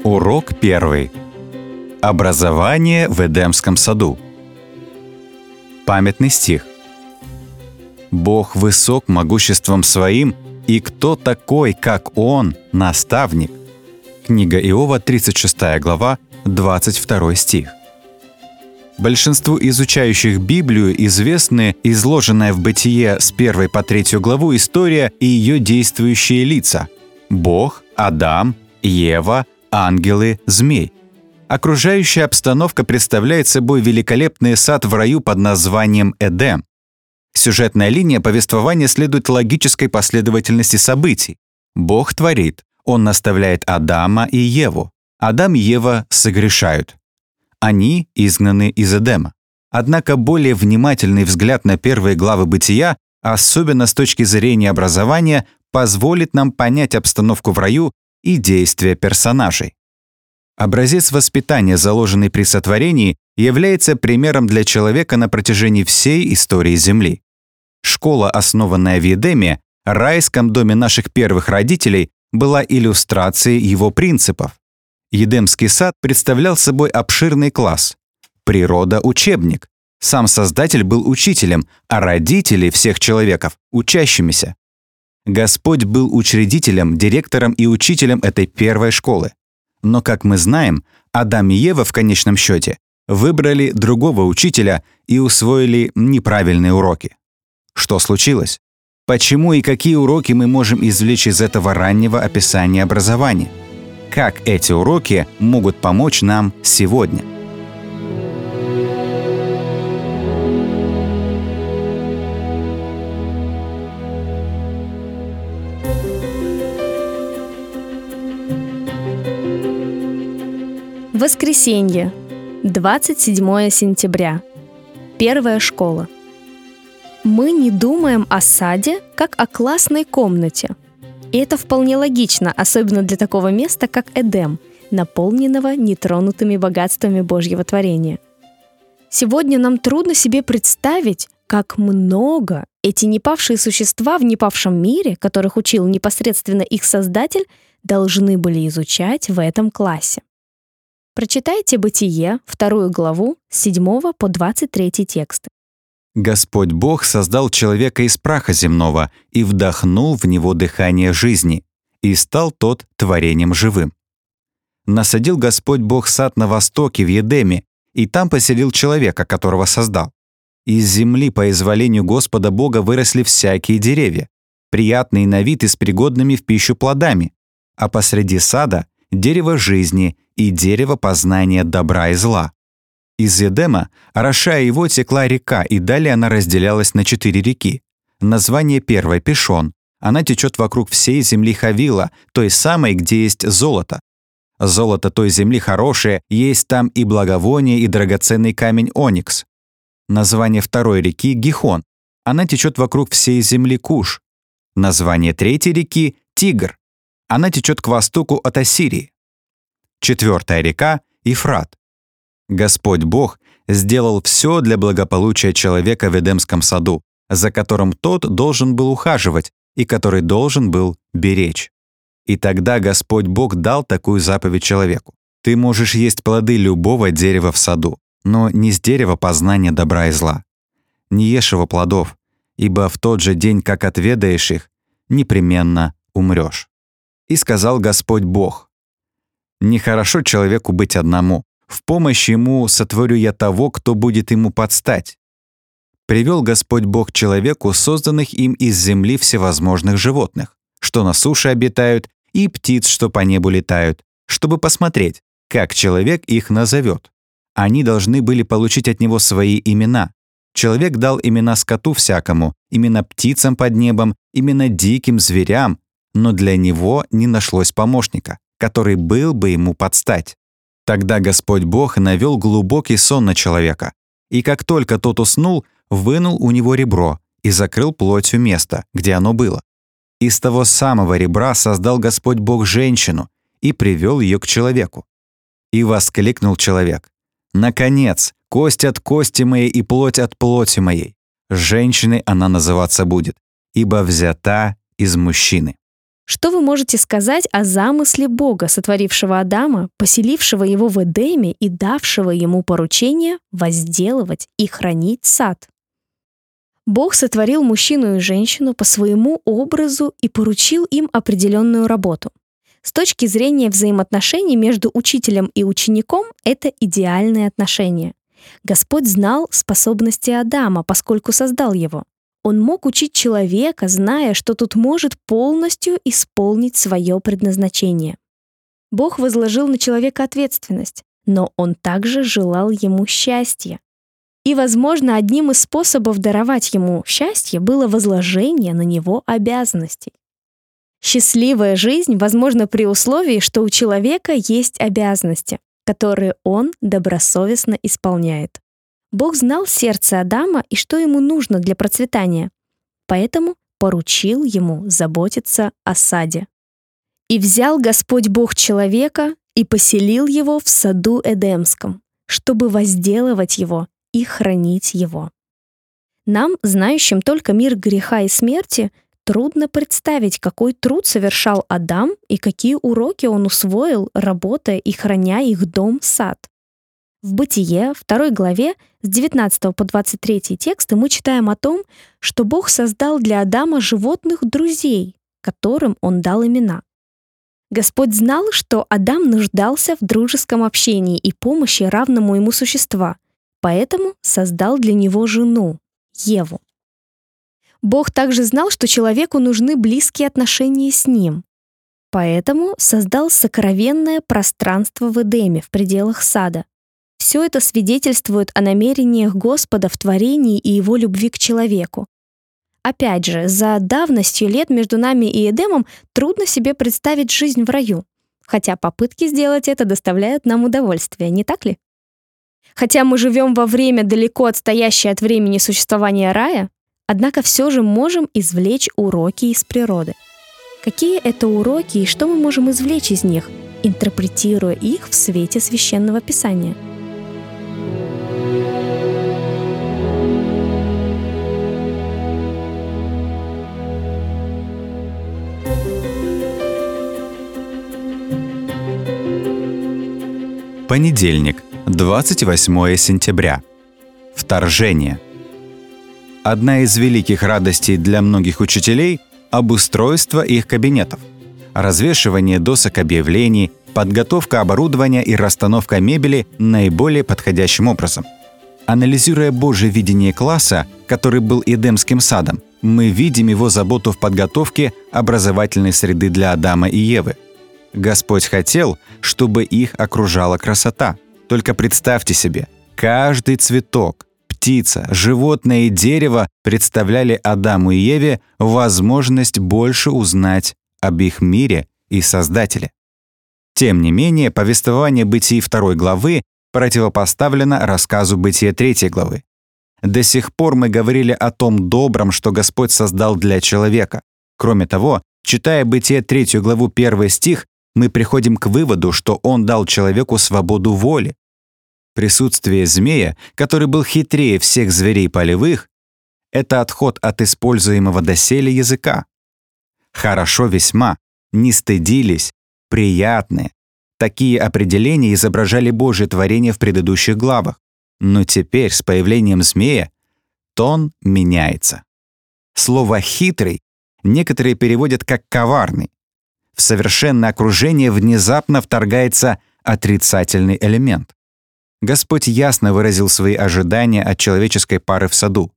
Урок 1. Образование в Эдемском саду. Памятный стих. Бог высок могуществом своим, и кто такой, как Он, наставник? Книга Иова, 36 глава, 22 стих. Большинству изучающих Библию известны изложенная в Бытие с 1 по 3 главу история и ее действующие лица – Бог, Адам, Ева, ангелы, змей. Окружающая обстановка представляет собой великолепный сад в раю под названием Эдем. Сюжетная линия повествования следует логической последовательности событий. Бог творит, Он наставляет Адама и Еву. Адам и Ева согрешают. Они изгнаны из Эдема. Однако более внимательный взгляд на первые главы Бытия, особенно с точки зрения образования, позволит нам понять обстановку в раю и действия персонажей. Образец воспитания, заложенный при сотворении, является примером для человека на протяжении всей истории Земли. Школа, основанная в Эдеме, райском доме наших первых родителей, была иллюстрацией его принципов. Эдемский сад представлял собой обширный класс. Природа – учебник. Сам Создатель был учителем, а родители всех человеков – учащимися. Господь был учредителем, директором и учителем этой первой школы. Но, как мы знаем, Адам и Ева в конечном счете выбрали другого учителя и усвоили неправильные уроки. Что случилось? Почему и какие уроки мы можем извлечь из этого раннего описания образования? Как эти уроки могут помочь нам сегодня? Воскресенье, 27 сентября. Первая школа. Мы не думаем о саде, как о классной комнате. И это вполне логично, особенно для такого места, как Эдем, наполненного нетронутыми богатствами Божьего творения. Сегодня нам трудно себе представить, как много эти непавшие существа в непавшем мире, которых учил непосредственно их Создатель, должны были изучать в этом классе. Прочитайте Бытие, 2 главу, с 7 по 23 тексты. Господь Бог создал человека из праха земного и вдохнул в него дыхание жизни, и стал тот творением живым. Насадил Господь Бог сад на востоке в Эдеме, и там поселил человека, которого создал. Из земли по изволению Господа Бога выросли всякие деревья, приятные на вид и с пригодными в пищу плодами, а посреди сада — дерево жизни и дерево познания добра и зла. Из Эдема, орошая его, текла река, и далее она разделялась на 4 реки. Название первой — Пишон. Она течет вокруг всей земли Хавила, той самой, где есть золото. Золото той земли хорошее, есть там и благовоние, и драгоценный камень оникс. Название второй реки — Гихон. Она течет вокруг всей земли Куш. Название третьей реки — Тигр. Она течет к востоку от Ассирии. Четвертая река — Ефрат. Господь Бог сделал все для благополучия человека в Эдемском саду, за которым тот должен был ухаживать и который должен был беречь. И тогда Господь Бог дал такую заповедь человеку. Ты можешь есть плоды любого дерева в саду, но не с дерева познания добра и зла. Не ешь его плодов, ибо в тот же день, как отведаешь их, непременно умрешь. И сказал Господь Бог: «Нехорошо человеку быть одному. В помощь ему сотворю я того, кто будет ему подстать». Привел Господь Бог человеку созданных им из земли всевозможных животных, что на суше обитают, и птиц, что по небу летают, чтобы посмотреть, как человек их назовет. Они должны были получить от него свои имена. Человек дал имена скоту всякому, имена птицам под небом, имена диким зверям, но для него не нашлось помощника, который был бы ему подстать. Тогда Господь Бог навел глубокий сон на человека, и как только тот уснул, вынул у него ребро и закрыл плотью место, где оно было. Из того самого ребра создал Господь Бог женщину и привел ее к человеку. И воскликнул человек: «Наконец, кость от кости моей и плоть от плоти моей. Женщиной она называться будет, ибо взята из мужчины». Что вы можете сказать о замысле Бога, сотворившего Адама, поселившего его в Эдеме и давшего ему поручение возделывать и хранить сад? Бог сотворил мужчину и женщину по своему образу и поручил им определенную работу. С точки зрения взаимоотношений между учителем и учеником, это идеальные отношения. Господь знал способности Адама, поскольку создал его. Он мог учить человека, зная, что тот может полностью исполнить свое предназначение. Бог возложил на человека ответственность, но он также желал ему счастья. И, возможно, одним из способов даровать ему счастье было возложение на него обязанностей. Счастливая жизнь возможна при условии, что у человека есть обязанности, которые он добросовестно исполняет. Бог знал сердце Адама и что ему нужно для процветания, поэтому поручил ему заботиться о саде. «И взял Господь Бог человека и поселил его в саду Эдемском, чтобы возделывать его и хранить его». Нам, знающим только мир греха и смерти, трудно представить, какой труд совершал Адам и какие уроки он усвоил, работая и храня их дом-сад. В Бытие, 2 главе, с 19 по 23 тексты мы читаем о том, что Бог создал для Адама животных-друзей, которым он дал имена. Господь знал, что Адам нуждался в дружеском общении и помощи равному ему существа, поэтому создал для него жену, Еву. Бог также знал, что человеку нужны близкие отношения с ним, поэтому создал сокровенное пространство в Эдеме, в пределах сада. Все это свидетельствует о намерениях Господа в творении и его любви к человеку. Опять же, за давностью лет между нами и Эдемом трудно себе представить жизнь в раю, хотя попытки сделать это доставляют нам удовольствие, не так ли? Хотя мы живем во время, далеко отстоящее от времени существования рая, однако все же можем извлечь уроки из природы. Какие это уроки и что мы можем извлечь из них, интерпретируя их в свете Священного Писания? Понедельник, 28 сентября. Вторжение. Одна из великих радостей для многих учителей – обустройство их кабинетов. Развешивание досок объявлений, подготовка оборудования и расстановка мебели наиболее подходящим образом. Анализируя Божье видение класса, который был Эдемским садом, мы видим его заботу в подготовке образовательной среды для Адама и Евы. Господь хотел, чтобы их окружала красота. Только представьте себе, каждый цветок, птица, животное и дерево представляли Адаму и Еве возможность больше узнать об их мире и Создателе. Тем не менее, повествование Бытий 2 главы противопоставлено рассказу Бытия 3 главы. До сих пор мы говорили о том добром, что Господь создал для человека. Кроме того, читая Бытие 3 главу 1 стих, мы приходим к выводу, что Он дал человеку свободу воли. Присутствие змея, который был хитрее всех зверей полевых, это отход от используемого доселе языка. Хорошо весьма, не стыдились, приятные. Такие определения изображали Божье творение в предыдущих главах. Но теперь с появлением змея тон меняется. Слово «хитрый» некоторые переводят как «коварный». В совершенное окружение внезапно вторгается отрицательный элемент. Господь ясно выразил свои ожидания от человеческой пары в саду.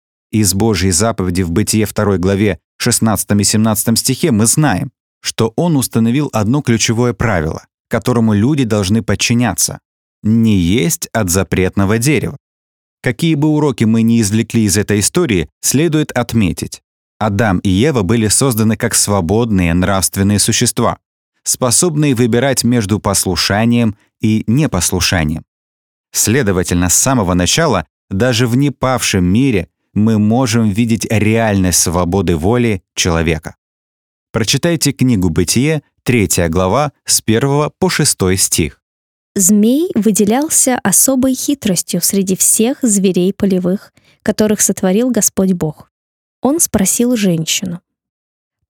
Из Божьей заповеди в Бытие 2 главе 16 и 17 стихе мы знаем, что Он установил одно ключевое правило, которому люди должны подчиняться — не есть от запретного дерева. Какие бы уроки мы ни извлекли из этой истории, следует отметить. Адам и Ева были созданы как свободные нравственные существа, способные выбирать между послушанием и непослушанием. Следовательно, с самого начала, даже в непавшем мире, мы можем видеть реальность свободы воли человека. Прочитайте книгу «Бытие», 3 глава, с 1 по 6 стих. Змей выделялся особой хитростью среди всех зверей полевых, которых сотворил Господь Бог. Он спросил женщину: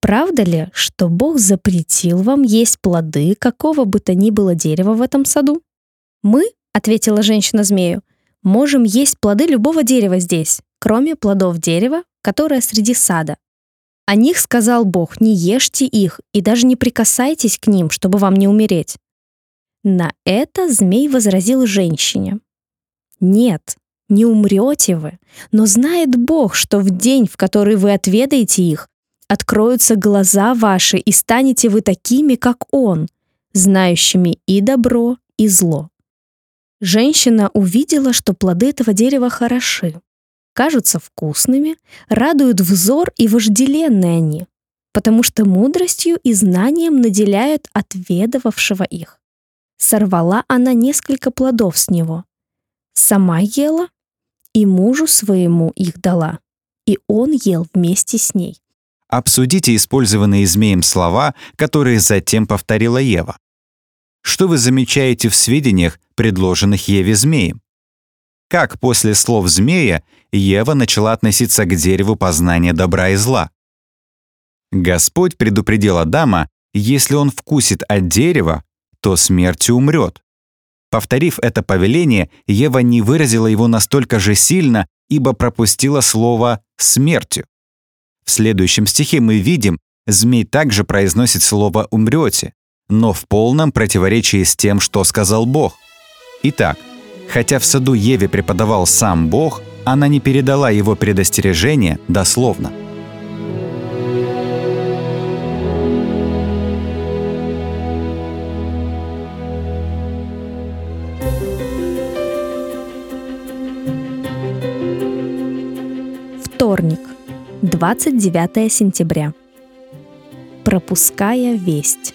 правда ли, что Бог запретил вам есть плоды какого бы то ни было дерева в этом саду? Мы, ответила женщина змею, можем есть плоды любого дерева здесь, кроме плодов дерева, которое среди сада. О них сказал Бог: не ешьте их и даже не прикасайтесь к ним, чтобы вам не умереть. На это змей возразил женщине: нет, не умрете вы, но знает Бог, что в день, в который вы отведаете их, откроются глаза ваши, и станете вы такими, как Он, знающими и добро, и зло. Женщина увидела, что плоды этого дерева хороши, кажутся вкусными, радуют взор и вожделенны они, потому что мудростью и знанием наделяют отведывавшего их. Сорвала она несколько плодов с него, сама ела и мужу своему их дала, и он ел вместе с ней. Обсудите использованные змеем слова, которые затем повторила Ева. Что вы замечаете в сведениях, предложенных Еве змеем? Как после слов змея Ева начала относиться к дереву познания добра и зла? Господь предупредил Адама, если он вкусит от дерева, то смертью умрет. Повторив это повеление, Ева не выразила его настолько же сильно, ибо пропустила слово «смертью». В следующем стихе мы видим, змей также произносит слово «умрете», но в полном противоречии с тем, что сказал Бог. Итак, хотя в саду Еве преподавал сам Бог, она не передала его предостережение дословно. Вторник, 29 сентября. Пропуская весть.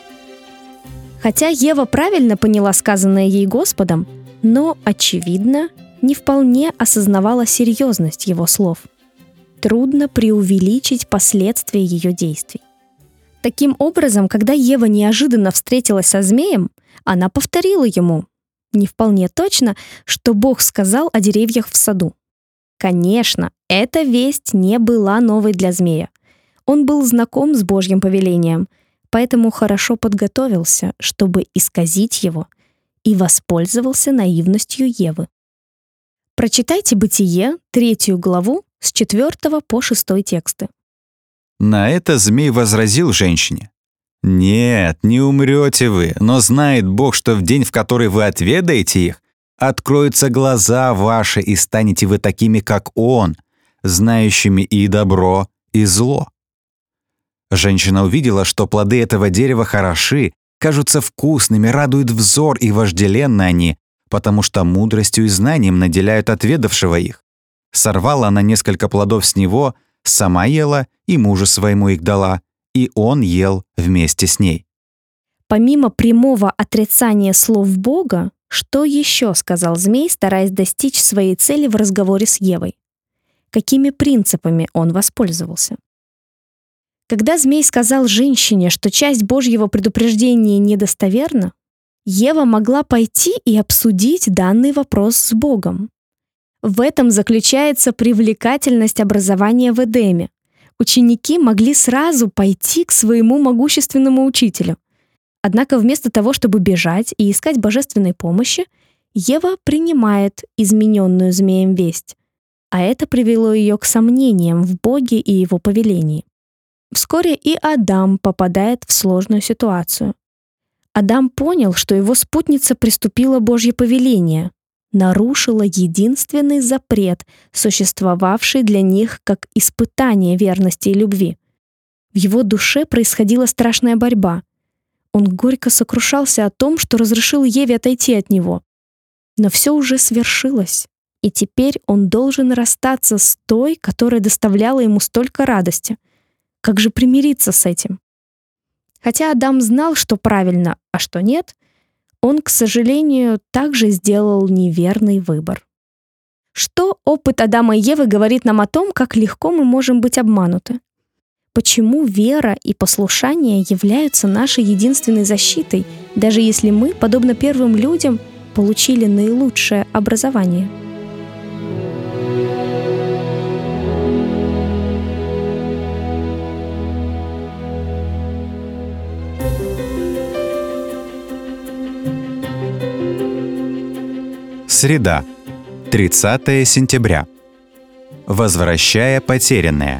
Хотя Ева правильно поняла сказанное ей Господом, но, очевидно, не вполне осознавала серьезность его слов. Трудно преувеличить последствия ее действий. Таким образом, когда Ева неожиданно встретилась со змеем, она повторила ему, не вполне точно, что Бог сказал о деревьях в саду. Конечно, эта весть не была новой для змея. Он был знаком с Божьим повелением, поэтому хорошо подготовился, чтобы исказить его, и воспользовался наивностью Евы. Прочитайте Бытие, 3 главу, с 4 по 6 тексты. На это змей возразил женщине: «Нет, не умрете вы, но знает Бог, что в день, в который вы отведаете их, откроются глаза ваши, и станете вы такими, как Он, знающими и добро, и зло». Женщина увидела, что плоды этого дерева хороши, кажутся вкусными, радуют взор и вожделенны они, потому что мудростью и знанием наделяют отведавшего их. Сорвала она несколько плодов с него, сама ела и мужу своему их дала, и он ел вместе с ней. Помимо прямого отрицания слов Бога, что еще сказал змей, стараясь достичь своей цели в разговоре с Евой? Какими принципами он воспользовался? Когда змей сказал женщине, что часть Божьего предупреждения недостоверна, Ева могла пойти и обсудить данный вопрос с Богом. В этом заключается привлекательность образования в Эдеме. Ученики могли сразу пойти к своему могущественному учителю. Однако вместо того, чтобы бежать и искать божественной помощи, Ева принимает измененную змеем весть, а это привело ее к сомнениям в Боге и его повелении. Вскоре и Адам попадает в сложную ситуацию. Адам понял, что его спутница приступила Божье повеление, нарушила единственный запрет, существовавший для них как испытание верности и любви. В его душе происходила страшная борьба. Он горько сокрушался о том, что разрешил Еве отойти от него. Но все уже свершилось, и теперь он должен расстаться с той, которая доставляла ему столько радости. Как же примириться с этим? Хотя Адам знал, что правильно, а что нет, он, к сожалению, также сделал неверный выбор. Что опыт Адама и Евы говорит нам о том, как легко мы можем быть обмануты? Почему вера и послушание являются нашей единственной защитой, даже если мы, подобно первым людям, получили наилучшее образование? Среда, 30 сентября. Возвращая потерянное.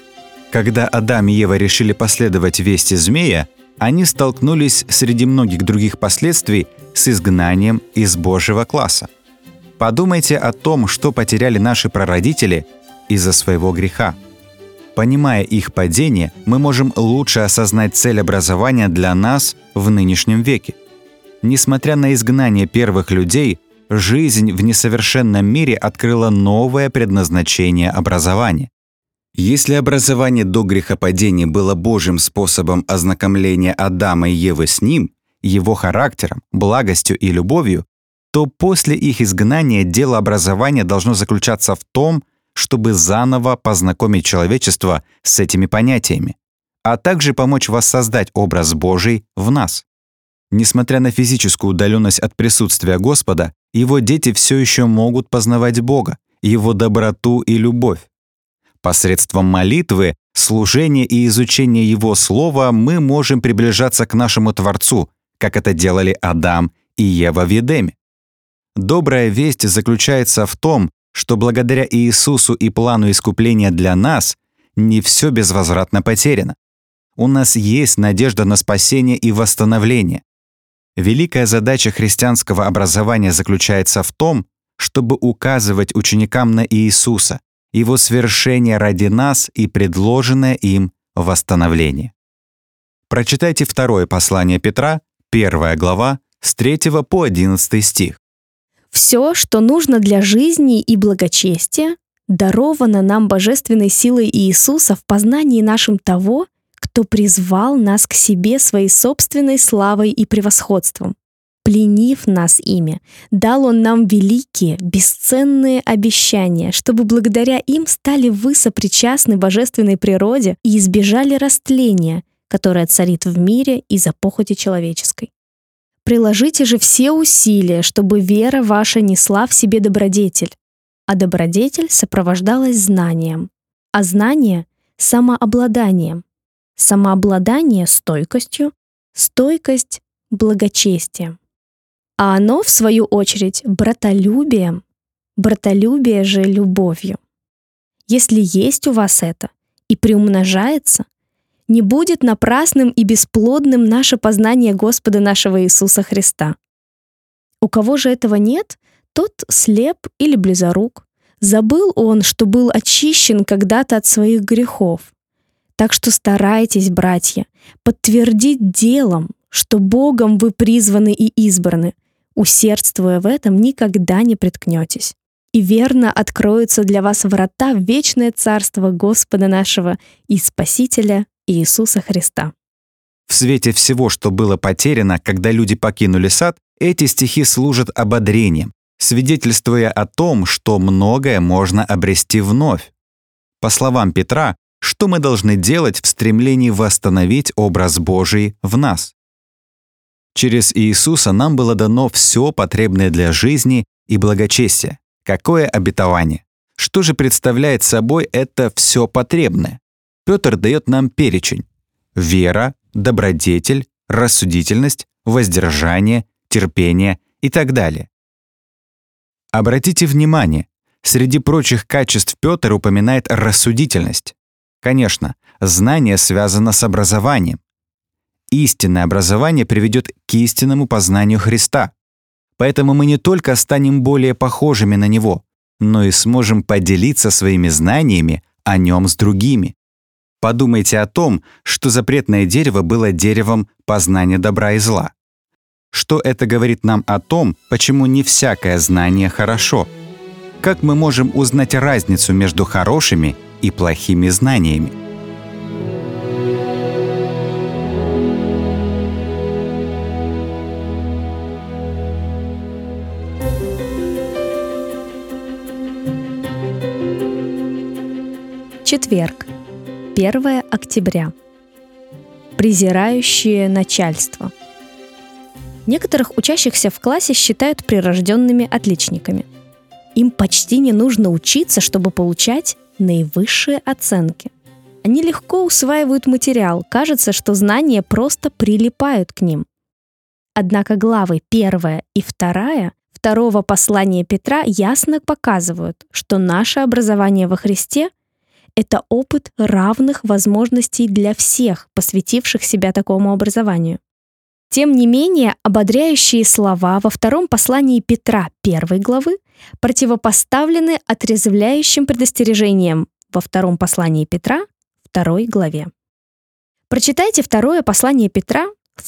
Когда Адам и Ева решили последовать вести змея, они столкнулись среди многих других последствий с изгнанием из Божьего класса. Подумайте о том, что потеряли наши прародители из-за своего греха. Понимая их падение, мы можем лучше осознать цель образования для нас в нынешнем веке. Несмотря на изгнание первых людей, жизнь в несовершенном мире открыла новое предназначение образования. Если образование до грехопадения было Божьим способом ознакомления Адама и Евы с Ним, Его характером, благостью и любовью, то после их изгнания дело образования должно заключаться в том, чтобы заново познакомить человечество с этими понятиями, а также помочь воссоздать образ Божий в нас. Несмотря на физическую удаленность от присутствия Господа, Его дети все еще могут познавать Бога, Его доброту и любовь. Посредством молитвы, служения и изучения Его Слова мы можем приближаться к нашему Творцу, как это делали Адам и Ева в Эдеме. Добрая весть заключается в том, что благодаря Иисусу и плану искупления для нас не все безвозвратно потеряно. У нас есть надежда на спасение и восстановление. Великая задача христианского образования заключается в том, чтобы указывать ученикам на Иисуса, Его свершение ради нас и предложенное им восстановление. Прочитайте второе послание Петра, 1 глава, с 3 по 11 стих. Все, что нужно для жизни и благочестия, даровано нам божественной силой Иисуса в познании нашим того, кто призвал нас к себе своей собственной славой и превосходством. Пленив нас ими, дал Он нам великие, бесценные обещания, чтобы благодаря им стали вы сопричастны божественной природе и избежали растления, которое царит в мире из-за похоти человеческой. Приложите же все усилия, чтобы вера ваша несла в себе добродетель, а добродетель сопровождалась знанием, а знание — самообладанием, самообладание — стойкостью, стойкость — благочестием. А оно, в свою очередь, братолюбием, братолюбие же любовью. Если есть у вас это и приумножается, не будет напрасным и бесплодным наше познание Господа нашего Иисуса Христа. У кого же этого нет, тот слеп или близорук. Забыл он, что был очищен когда-то от своих грехов. Так что старайтесь, братья, подтвердить делом, что Богом вы призваны и избраны. Усердствуя в этом, никогда не приткнетесь. И верно откроются для вас врата в вечное царство Господа нашего и Спасителя Иисуса Христа. В свете всего, что было потеряно, когда люди покинули сад, эти стихи служат ободрением, свидетельствуя о том, что многое можно обрести вновь. По словам Петра, что мы должны делать в стремлении восстановить образ Божий в нас? Через Иисуса нам было дано все потребное для жизни и благочестия. Какое обетование! Что же представляет собой это все потребное? Петр дает нам перечень: вера, добродетель, рассудительность, воздержание, терпение и так далее. Обратите внимание, среди прочих качеств Петр упоминает рассудительность. Конечно, знание связано с образованием. Истинное образование приведет к истинному познанию Христа. Поэтому мы не только станем более похожими на Него, но и сможем поделиться своими знаниями о Нем с другими. Подумайте о том, что запретное дерево было деревом познания добра и зла. Что это говорит нам о том, почему не всякое знание хорошо? Как мы можем узнать разницу между хорошими и плохими знаниями? Четверг, 1 октября. Презирающее начальство. Некоторых учащихся в классе считают прирожденными отличниками. Им почти не нужно учиться, чтобы получать наивысшие оценки. Они легко усваивают материал, кажется, что знания просто прилипают к ним. Однако главы 1 и 2 в второго послания Петра ясно показывают, что наше образование во Христе — это опыт равных возможностей для всех, посвятивших себя такому образованию. Тем не менее, ободряющие слова во втором послании Петра 1 главы противопоставлены отрезвляющим предостережениям во втором послании Петра 2 главе. Прочитайте второе послание Петра,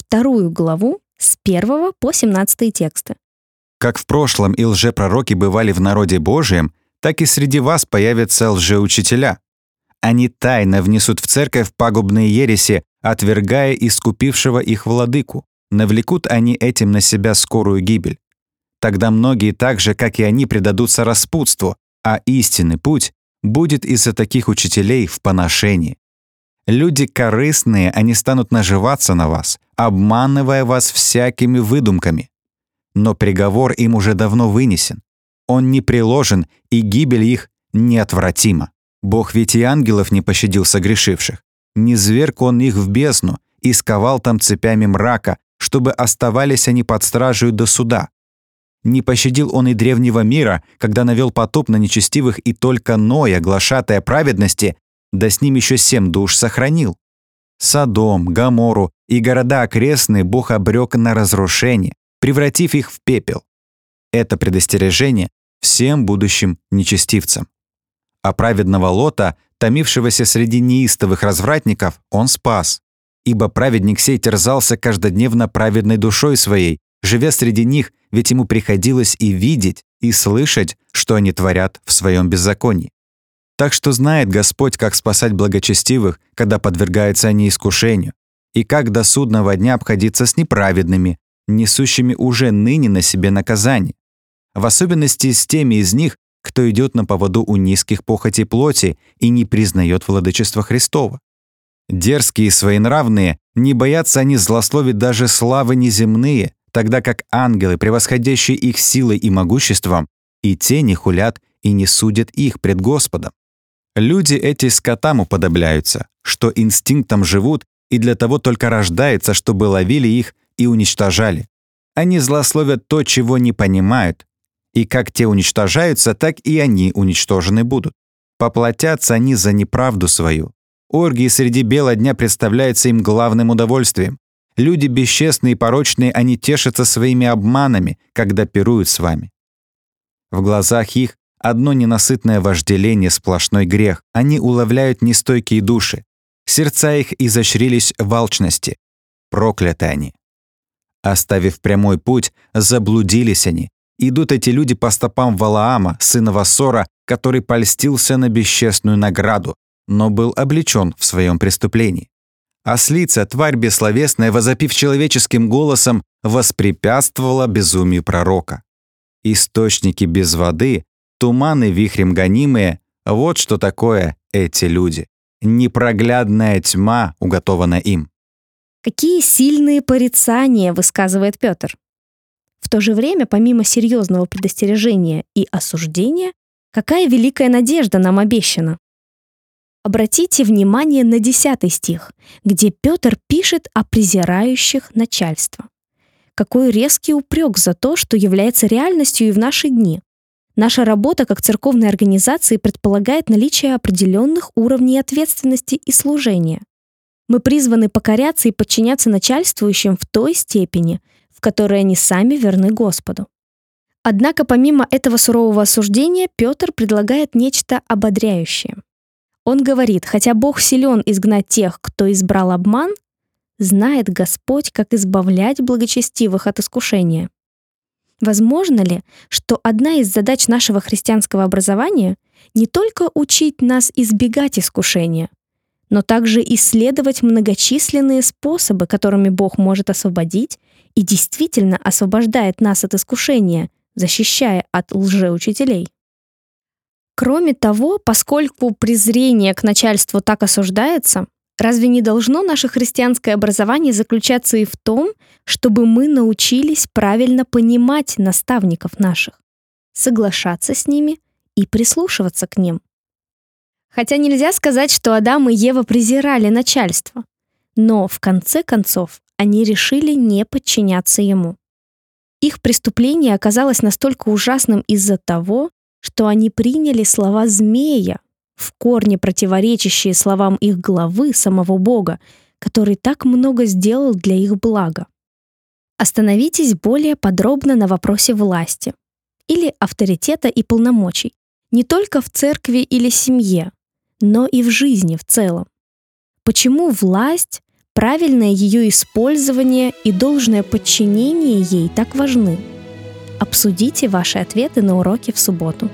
2 главу, с 1 по 17 тексты. Как в прошлом и лжепророки бывали в народе Божием, так и среди вас появятся лжеучителя. Они тайно внесут в церковь пагубные ереси, отвергая искупившего их владыку. Навлекут они этим на себя скорую гибель. Тогда многие так же, как и они, предадутся распутству, а истинный путь будет из-за таких учителей в поношении. Люди корыстные, они станут наживаться на вас, обманывая вас всякими выдумками. Но приговор им уже давно вынесен. Он не приложен, и гибель их неотвратима. Бог ведь и ангелов не пощадил согрешивших. Низверг он их в бездну и сковал там цепями мрака, чтобы оставались они под стражей до суда. Не пощадил он и древнего мира, когда навел потоп на нечестивых, и только Ноя, глашатая праведности, да с ним еще 7 душ сохранил. Содом, Гоморру и города окрестные Бог обрек на разрушение, превратив их в пепел. Это предостережение всем будущим нечестивцам. А праведного Лота, томившегося среди неистовых развратников, он спас. Ибо праведник сей терзался каждодневно праведной душой своей, живя среди них, ведь ему приходилось и видеть, и слышать, что они творят в своем беззаконии. Так что знает Господь, как спасать благочестивых, когда подвергаются они искушению, и как до судного дня обходиться с неправедными, несущими уже ныне на себе наказание. В особенности с теми из них, кто идет на поводу у низких похотей плоти и не признает владычество Христова. Дерзкие и своенравные, не боятся они злословить даже славы неземные, тогда как ангелы, превосходящие их силой и могуществом, и те не хулят и не судят их пред Господом. Люди эти скотам уподобляются, что инстинктом живут и для того только рождается, чтобы ловили их и уничтожали. Они злословят то, чего не понимают, и как те уничтожаются, так и они уничтожены будут. Поплатятся они за неправду свою. Оргии среди бела дня представляются им главным удовольствием. Люди бесчестные и порочные, они тешатся своими обманами, когда пируют с вами. В глазах их одно ненасытное вожделение, сплошной грех. Они уловляют нестойкие души. Сердца их изощрились в алчности. Прокляты они. Оставив прямой путь, заблудились они. Идут эти люди по стопам Валаама, сына Вассора, который польстился на бесчестную награду, но был облечен в своем преступлении. Ослица, тварь бессловесная, возопив человеческим голосом, воспрепятствовала безумию пророка. Источники без воды, туманы вихрем гонимые — вот что такое эти люди. Непроглядная тьма уготована им. Какие сильные порицания высказывает Петр. В то же время, помимо серьезного предостережения и осуждения, какая великая надежда нам обещана. Обратите внимание на 10 стих, где Петр пишет о презирающих начальство. Какой резкий упрек за то, что является реальностью и в наши дни. Наша работа как церковной организации предполагает наличие определенных уровней ответственности и служения. Мы призваны покоряться и подчиняться начальствующим в той степени, в которой они сами верны Господу. Однако помимо этого сурового осуждения Петр предлагает нечто ободряющее. Он говорит, хотя Бог силен изгнать тех, кто избрал обман, знает Господь, как избавлять благочестивых от искушения. Возможно ли, что одна из задач нашего христианского образования не только учить нас избегать искушения, но также исследовать многочисленные способы, которыми Бог может освободить и действительно освобождает нас от искушения, защищая от лжеучителей? Кроме того, поскольку презрение к начальству так осуждается, разве не должно наше христианское образование заключаться и в том, чтобы мы научились правильно понимать наставников наших, соглашаться с ними и прислушиваться к ним? Хотя нельзя сказать, что Адам и Ева презирали начальство, но в конце концов они решили не подчиняться ему. Их преступление оказалось настолько ужасным из-за того, что они приняли слова змея, в корне противоречащие словам их главы, самого Бога, который так много сделал для их блага. Остановитесь более подробно на вопросе власти или авторитета и полномочий, не только в церкви или семье, но и в жизни в целом. Почему власть, правильное ее использование и должное подчинение ей так важны? Обсудите ваши ответы на уроке в субботу.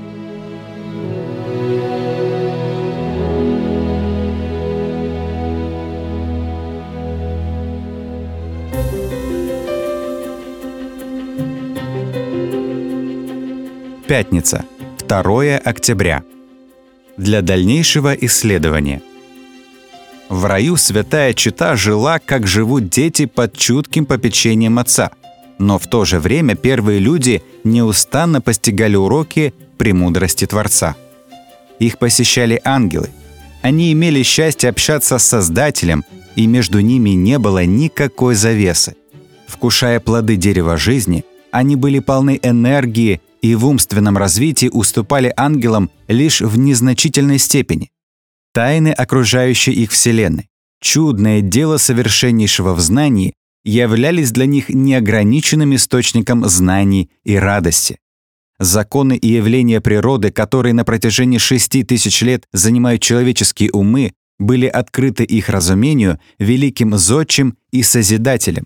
Пятница, 2 октября. Для дальнейшего исследования. В раю святая чета жила, как живут дети под чутким попечением отца, но в то же время первые люди неустанно постигали уроки премудрости Творца. Их посещали ангелы. Они имели счастье общаться с Создателем, и между ними не было никакой завесы. Вкушая плоды дерева жизни, они были полны энергии и в умственном развитии уступали ангелам лишь в незначительной степени. Тайны окружающей их вселенной, чудное дело совершеннейшего в знании являлись для них неограниченным источником знаний и радости. Законы и явления природы, которые на протяжении 6000 лет занимают человеческие умы, были открыты их разумению великим зодчим и созидателем.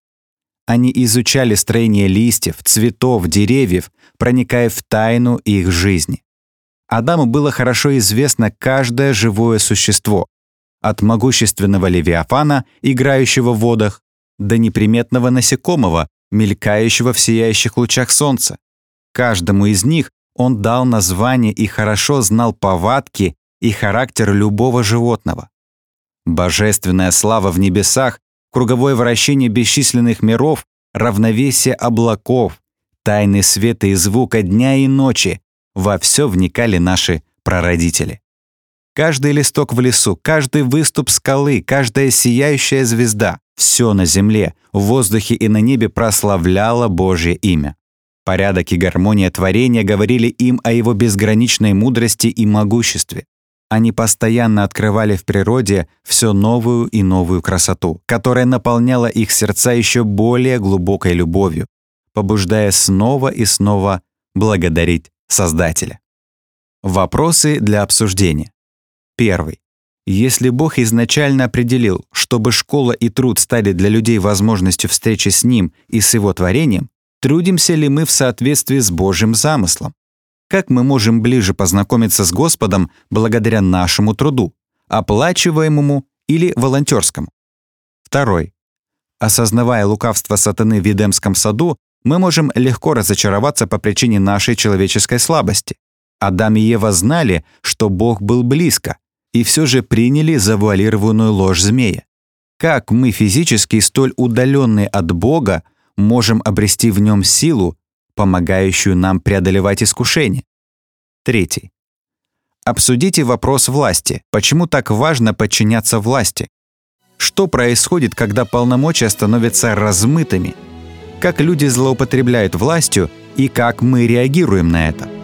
Они изучали строение листьев, цветов, деревьев, проникая в тайну их жизни. Адаму было хорошо известно каждое живое существо, от могущественного левиафана, играющего в водах, до неприметного насекомого, мелькающего в сияющих лучах солнца. Каждому из них он дал название и хорошо знал повадки и характер любого животного. Божественная слава в небесах, круговое вращение бесчисленных миров, равновесие облаков, тайны света и звука дня и ночи — во все вникали наши прародители. Каждый листок в лесу, каждый выступ скалы, каждая сияющая звезда — все на земле, в воздухе и на небе прославляло Божье имя. Порядок и гармония творения говорили им о его безграничной мудрости и могуществе. Они постоянно открывали в природе все новую и новую красоту, которая наполняла их сердца еще более глубокой любовью, побуждая снова и снова благодарить Создателя. Вопросы для обсуждения. 1. Если Бог изначально определил, чтобы школа и труд стали для людей возможностью встречи с Ним и с Его творением, трудимся ли мы в соответствии с Божьим замыслом? Как мы можем ближе познакомиться с Господом благодаря нашему труду, оплачиваемому или волонтерскому? 2. Осознавая лукавство сатаны в Эдемском саду, мы можем легко разочароваться по причине нашей человеческой слабости. Адам и Ева знали, что Бог был близко, и все же приняли завуалированную ложь змея. Как мы физически столь удаленные от Бога можем обрести в нем силу, помогающую нам преодолевать искушения? 3. Обсудите вопрос власти. Почему так важно подчиняться власти? Что происходит, когда полномочия становятся размытыми? Как люди злоупотребляют властью и как мы реагируем на это?